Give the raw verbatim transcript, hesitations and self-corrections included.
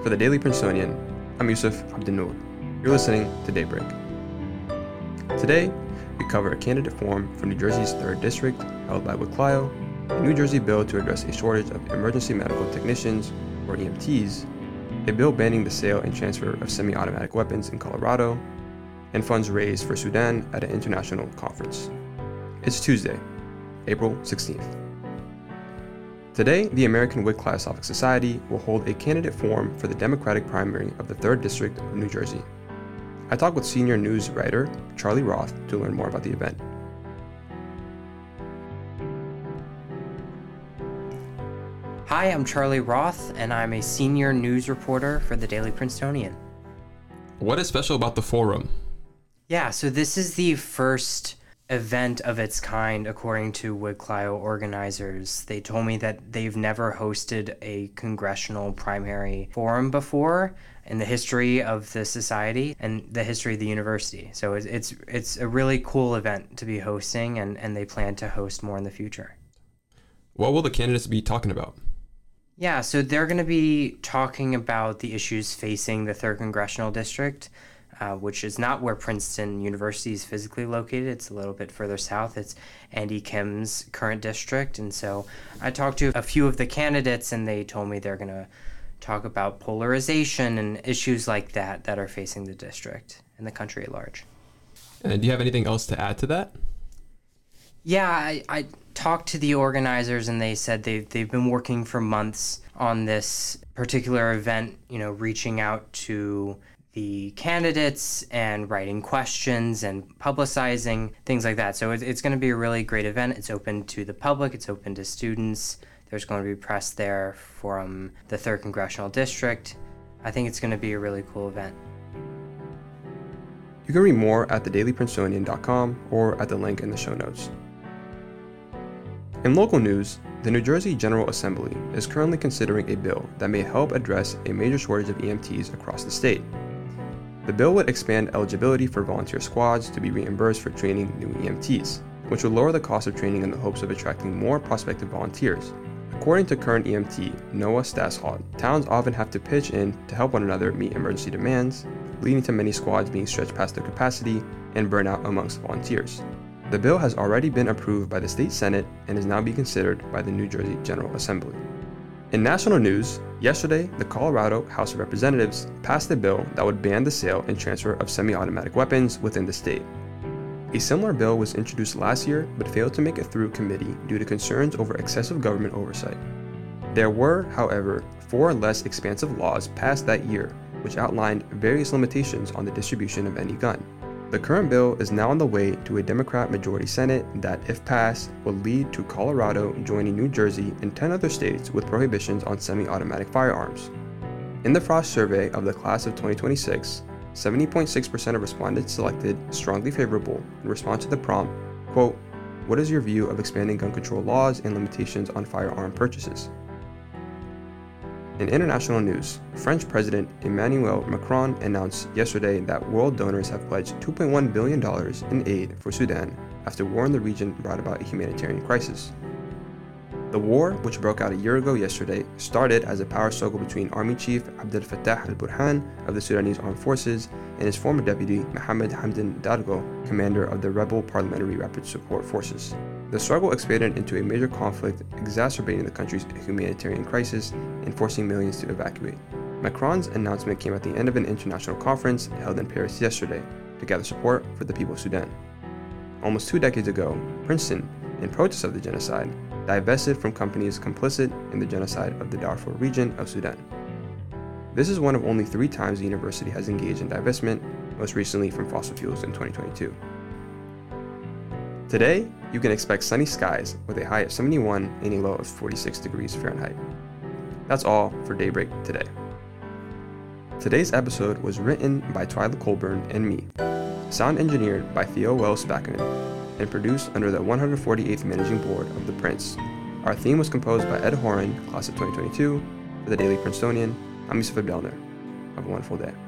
For the Daily Princetonian, I'm Yusuf Abdinoor. You're listening to Daybreak. Today, we cover a candidate forum for New Jersey's third District held by Wood Clio, a New Jersey bill to address a shortage of emergency medical technicians, or E M Ts, a bill banning the sale and transfer of semi-automatic weapons in Colorado, and funds raised for Sudan at an international conference. It's Tuesday, April sixteenth. Today, the American Wood Clio Suffolk Society will hold a candidate forum for the Democratic primary of the third District of New Jersey. I talked with senior news writer Charlie Roth to learn more about the event. Hi, I'm Charlie Roth, and I'm a senior news reporter for the Daily Princetonian. What is special about the forum? Yeah, so this is the first event of its kind, according to Wood Clio organizers. They told me that they've never hosted a congressional primary forum before in the history of the society and the history of the university. So it's it's, it's a really cool event to be hosting, and, and they plan to host more in the future. What will the candidates be talking about? Yeah, so they're going to be talking about the issues facing the third Congressional District, uh, which is not where Princeton University is physically located. It's a little bit further south. It's Andy Kim's current district. And so I talked to a few of the candidates, and they told me they're going to talk about polarization and issues like that that are facing the district and the country at large. And do you have anything else to add to that? Yeah, I, I talked to the organizers, and they said they've, they've been working for months on this particular event, you know, reaching out to the candidates and writing questions and publicizing, things like that. So it, it's going to be a really great event. It's open to the public. It's open to students. There's going to be press there from the third Congressional District. I think it's going to be a really cool event. You can read more at the daily princetonian dot com or at the link in the show notes. In local news, the New Jersey General Assembly is currently considering a bill that may help address a major shortage of E M Ts across the state. The bill would expand eligibility for volunteer squads to be reimbursed for training new E M Ts, which would lower the cost of training in the hopes of attracting more prospective volunteers. According to current E M T Noah Stasshod, towns often have to pitch in to help one another meet emergency demands, leading to many squads being stretched past their capacity and burnout amongst volunteers. The bill has already been approved by the state Senate and is now being considered by the New Jersey General Assembly. In national news, yesterday, the Colorado House of Representatives passed a bill that would ban the sale and transfer of semi-automatic weapons within the state. A similar bill was introduced last year but failed to make it through committee due to concerns over excessive government oversight. There were, however, four less expansive laws passed that year, which outlined various limitations on the distribution of any gun. The current bill is now on the way to a Democrat majority Senate that, if passed, would lead to Colorado joining New Jersey and ten other states with prohibitions on semi-automatic firearms. In the Frost survey of the class of twenty twenty-six, seventy point six percent of respondents selected strongly favorable in response to the prompt, quote, "What is your view of expanding gun control laws and limitations on firearm purchases?" In international news, French President Emmanuel Macron announced yesterday that world donors have pledged two point one billion dollars in aid for Sudan after war in the region brought about a humanitarian crisis. The war, which broke out a year ago yesterday, started as a power struggle between Army Chief Abdel Fattah al-Burhan of the Sudanese Armed Forces and his former deputy Mohamed Hamdan Dagalo, commander of the rebel Parliamentary Rapid Support Forces. The struggle expanded into a major conflict, exacerbating the country's humanitarian crisis and forcing millions to evacuate. Macron's announcement came at the end of an international conference held in Paris yesterday to gather support for the people of Sudan. Almost two decades ago, Princeton, in protest of the genocide, divested from companies complicit in the genocide of the Darfur region of Sudan. This is one of only three times the university has engaged in divestment, most recently from fossil fuels in twenty twenty-two. Today, you can expect sunny skies with a high of seventy-one and a low of forty-six degrees Fahrenheit. That's all for Daybreak today. Today's episode was written by Twyla Colburn and me, sound engineered by Theo Wells Spackman, and produced under the one hundred forty-eighth Managing Board of The Prince. Our theme was composed by Ed Horan, class of twenty twenty-two. For the Daily Princetonian, I'm Yusuf Abdinoor. Have a wonderful day.